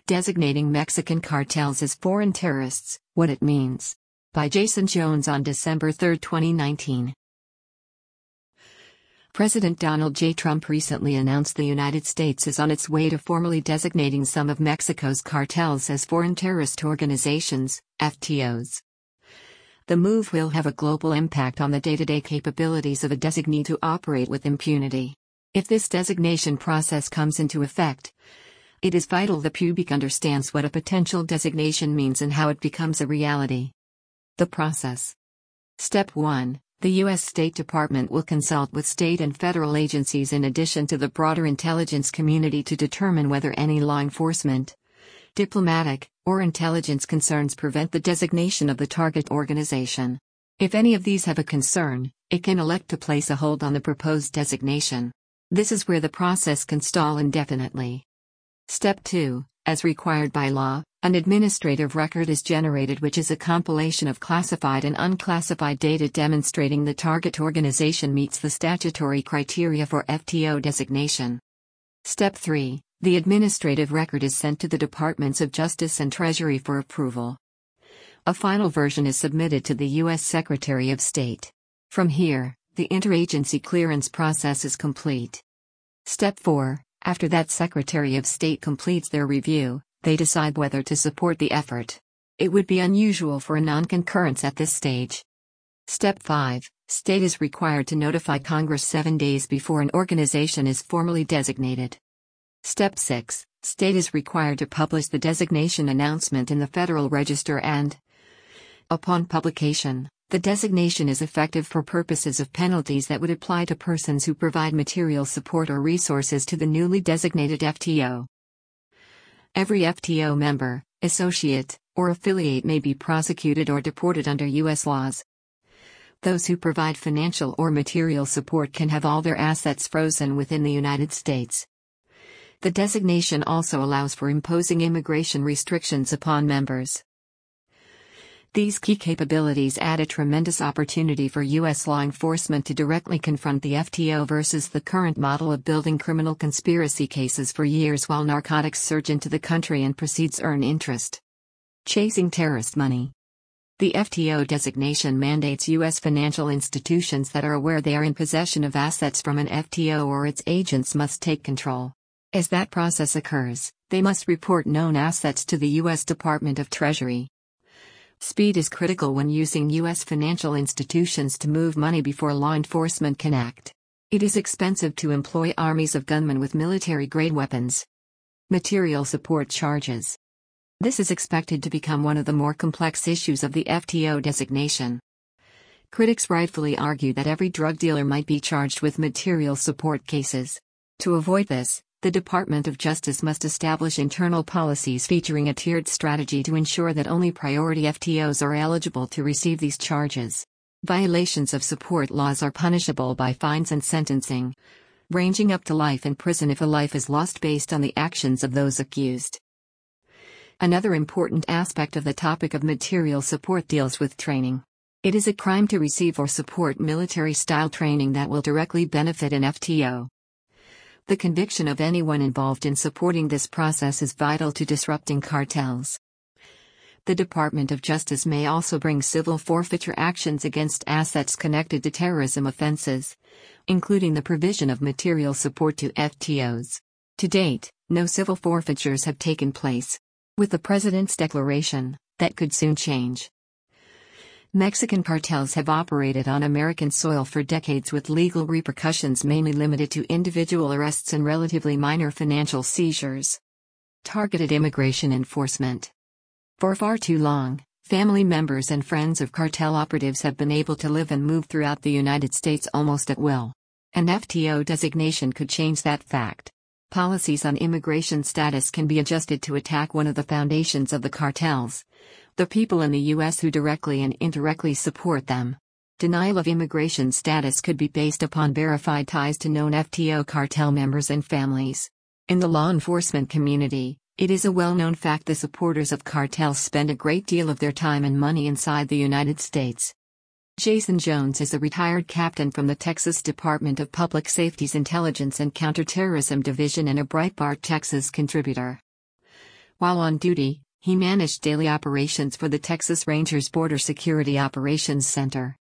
Designating Mexican cartels as foreign terrorists, What It Means. By Jason Jones on December 3, 2019. President Donald J. Trump recently announced the United States is on its way to formally designating some of Mexico's cartels as foreign terrorist organizations, FTOs. The move will have a global impact on the day-to-day capabilities of a designee to operate with impunity. If this designation process comes into effect, it is vital the public understands what a potential designation means and how it becomes a reality. The process. Step 1. The U.S. State Department will consult with state and federal agencies in addition to the broader intelligence community to determine whether any law enforcement, diplomatic, or intelligence concerns prevent the designation of the target organization. If any of these have a concern, it can elect to place a hold on the proposed designation. This is where the process can stall indefinitely. Step 2. As required by law, an administrative record is generated, which is a compilation of classified and unclassified data demonstrating the target organization meets the statutory criteria for FTO designation. Step 3. The administrative record is sent to the Departments of Justice and Treasury for approval. A final version is submitted to the U.S. Secretary of State. From here, the interagency clearance process is complete. Step 4. After that Secretary of State completes their review, they decide whether to support the effort. It would be unusual for a non-concurrence at this stage. Step 5. State is required to notify Congress 7 days before an organization is formally designated. Step 6. State is required to publish the designation announcement in the Federal Register and, upon publication, the designation is effective for purposes of penalties that would apply to persons who provide material support or resources to the newly designated FTO. Every FTO member, associate, or affiliate may be prosecuted or deported under U.S. laws. Those who provide financial or material support can have all their assets frozen within the United States. The designation also allows for imposing immigration restrictions upon members. These key capabilities add a tremendous opportunity for U.S. law enforcement to directly confront the FTO versus the current model of building criminal conspiracy cases for years while narcotics surge into the country and proceeds earn interest. Chasing terrorist money. The FTO designation mandates U.S. financial institutions that are aware they are in possession of assets from an FTO or its agents must take control. As that process occurs, they must report known assets to the U.S. Department of Treasury. Speed is critical when using U.S. financial institutions to move money before law enforcement can act. It is expensive to employ armies of gunmen with military-grade weapons. Material support charges. This is expected to become one of the more complex issues of the FTO designation. Critics rightfully argue that every drug dealer might be charged with material support cases. To avoid this, the Department of Justice must establish internal policies featuring a tiered strategy to ensure that only priority FTOs are eligible to receive these charges. Violations of support laws are punishable by fines and sentencing, ranging up to life in prison if a life is lost based on the actions of those accused. Another important aspect of the topic of material support deals with training. It is a crime to receive or support military-style training that will directly benefit an FTO. The conviction of anyone involved in supporting this process is vital to disrupting cartels. The Department of Justice may also bring civil forfeiture actions against assets connected to terrorism offenses, including the provision of material support to FTOs. To date, no civil forfeitures have taken place. With the President's declaration, that could soon change. Mexican cartels have operated on American soil for decades with legal repercussions mainly limited to individual arrests and relatively minor financial seizures. Targeted immigration enforcement. For far too long, family members and friends of cartel operatives have been able to live and move throughout the United States almost at will. An FTO designation could change that fact. Policies on immigration status can be adjusted to attack one of the foundations of the cartels: the people in the U.S. who directly and indirectly support them. Denial of immigration status could be based upon verified ties to known FTO cartel members and families. In the law enforcement community, it is a well-known fact the supporters of cartels spend a great deal of their time and money inside the United States. Jason Jones is a retired captain from the Texas Department of Public Safety's Intelligence and Counterterrorism Division and a Breitbart Texas contributor. While on duty, he managed daily operations for the Texas Rangers Border Security Operations Center.